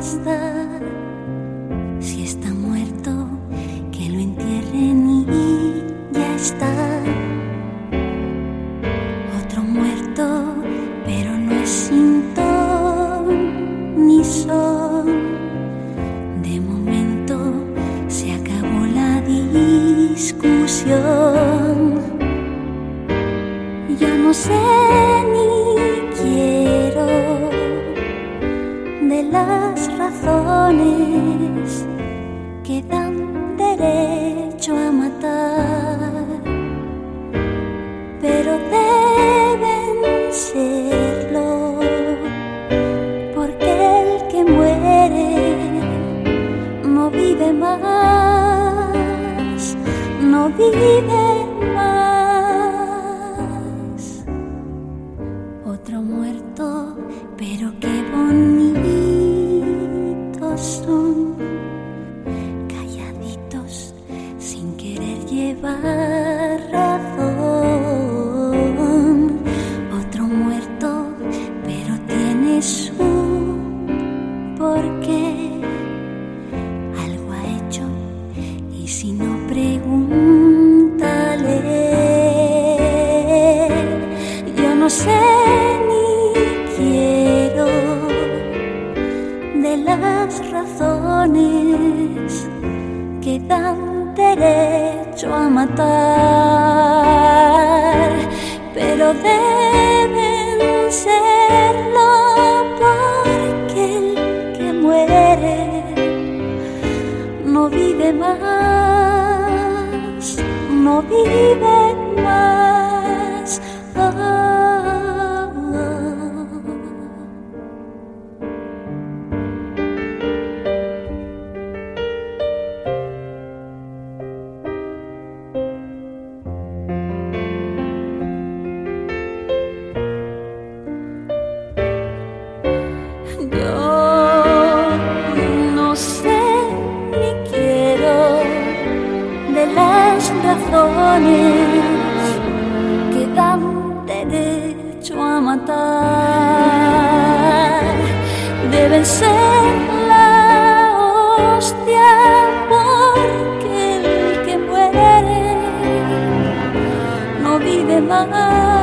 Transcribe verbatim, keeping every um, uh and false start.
más da? Si está muerto, que lo entierren y ya está. Otro muerto, pero no es sin ton ni son. De momento se acabó la discusión. Ya no sé ni quiero de las razones que dan derecho a matar, pero deben serlo, porque el que muere no vive más, no vive más. Otro muerto, pero qué bonitos son, calladitos sin querer llevar razón. Otro muerto, pero tiene su porqué, algo ha hecho, y si no, pregúntale. Yo no sé ni quiero de las razones que dan derecho a matar, pero deben serlo, porque el que muere no vive más, no vive más. Oh, oh. Yo no sé ni quiero de las razones que dan derecho a matar. Deben ser la hostia, porque el que muere no vive más.